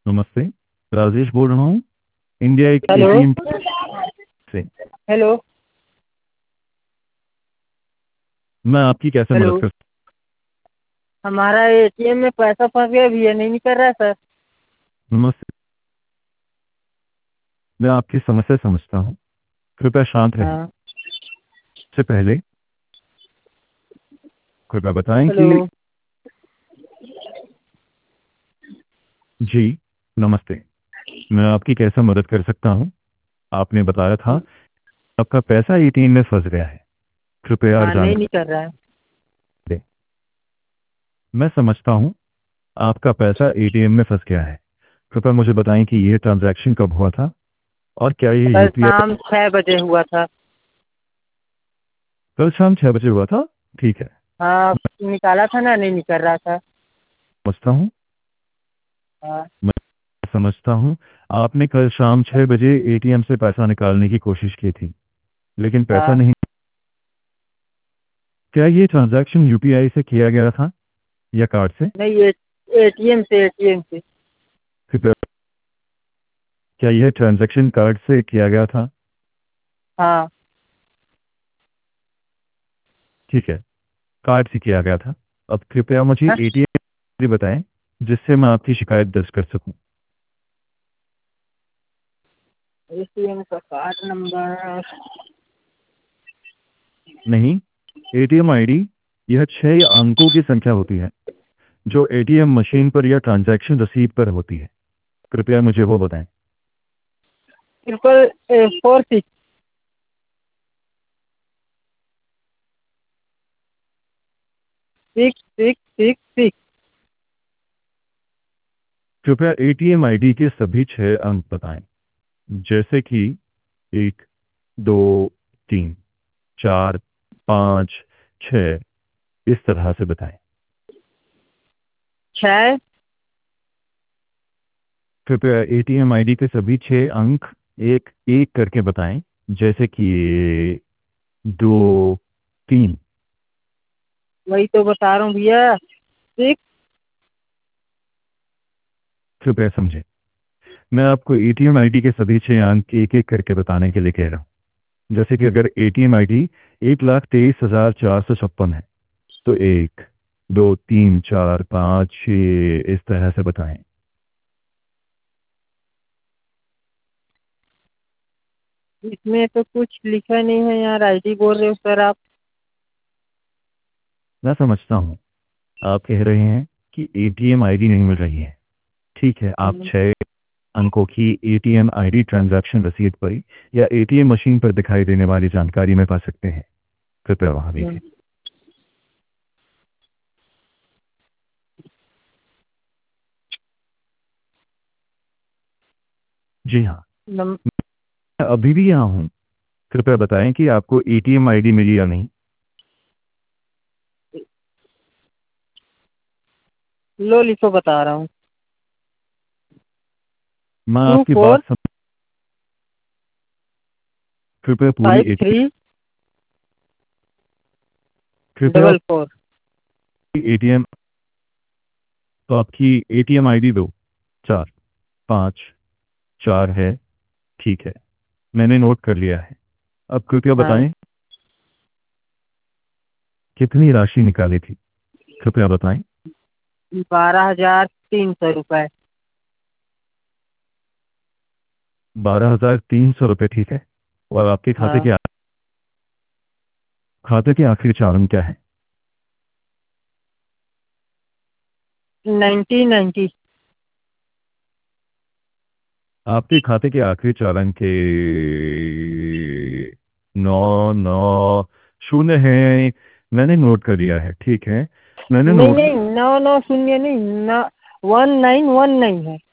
नमस्ते। राजेश बोल रहा हूँ, इंडिया एक हेलो। एटीएम से। हेलो। मैं आपकी कैसे हेलो। मदद कर। हमारा एटीएम में पैसा फंस गया भैया, नहीं निकल रहा है सर। नमस्ते, मैं आपकी समस्या समझता हूँ, कृपया शांत रहें। हाँ। इससे पहले कृपया बताएं कि। हेलो। जी, नमस्ते, मैं आपकी कैसे मदद कर सकता हूँ। आपने बताया था आपका पैसा एटीएम में फंस गया है, कृपया और हाँ, नहीं जानकारी निकल रहा है। दें। मैं समझता हूँ, आपका पैसा एटीएम में फंस गया है। कृपया मुझे बताएं कि यह ट्रांजैक्शन कब हुआ था और क्या ये कल यूपीआई। शाम 6 बजे हुआ था। कल शाम 6 बजे हुआ था, ठीक है। हाँ, निकाला था ना, नहीं निकल रहा था। समझता हूँ, हाँ। मैं समझता हूँ। आपने कल शाम 6 बजे एटीएम से पैसा निकालने की कोशिश की थी, लेकिन पैसा हाँ। नहीं। क्या ये ट्रांजैक्शन यूपीआई से किया गया था या कार्ड से? नहीं, ये एटीएम से। कृपया, क्या यह ट्रांजैक्शन कार्ड से किया गया था? हाँ। ठीक है, कार्ड से किया गया था। अब कृपया मुझे हाँ? एटीएम बताएं जिससे मैं आपकी शिकायत दर्ज कर सकूं। एटीएम का कार्ड नंबर। नहीं, एटीएम आईडी यह 6 अंकों की संख्या होती है जो एटीएम मशीन पर या ट्रांजैक्शन रसीद पर होती है। कृपया मुझे वो बताएं। 446। 6666। कृपया एटीएम आईडी के सभी 6 अंक बताएं, जैसे कि 1, 2, 3, 4, 5, 6, इस तरह से बताएं। 6। कृपया एटीएम आईडी के सभी 6 अंक एक एक करके बताएं, जैसे कि 2, 3। वही तो बता रहा हूँ भैया। 6। कृपया समझें, मैं आपको एटीएम आईडी के सभी 6 अंक एक एक करके बताने के लिए कह रहा हूँ। जैसे कि अगर एटीएम आईडी 1,23,456 है तो 1, 2, 3, 4, 5, 6 इस तरह से बताएं। इसमें तो कुछ लिखा नहीं है यार, आईडी बोल रहे हो सर आप। मैं समझता हूँ, आप कह रहे हैं कि एटीएम आईडी नहीं मिल रही है। ठीक है, आप 6 अंकों की एटीएम आईडी ट्रांजैक्शन रसीद पर या एटीएम मशीन पर दिखाई देने वाली जानकारी में पा सकते हैं। कृपया वहां देखें। जी हाँ, नम, मैं अभी भी यहाँ हूँ। कृपया बताएं कि आपको एटीएम आईडी मिली या नहीं। लो लिखो, बता रहा हूँ। मैं टू आपकी फोर बात समझ। कृपया पूरी फाइव थ्री कृपया डबल फोर एटीएम, तो आपकी एटीएम आईडी दो 4, 5, 4 है। ठीक है, मैंने नोट कर लिया है। अब कृपया हाँ, बताएं कितनी राशि निकाली थी। कृपया बताएं। 12,300 रुपये। 12,300 रुपये, ठीक है। और आपके हाँ, खाते के आखिरी 4 अंक क्या है? 9090। आपके खाते के आखिरी 4 अंक के 9, 9, 0 है। मैंने नोट कर लिया है, ठीक है। मैंने नहीं नोट। नहीं, 9 9 0 नहीं ना, 1919 है।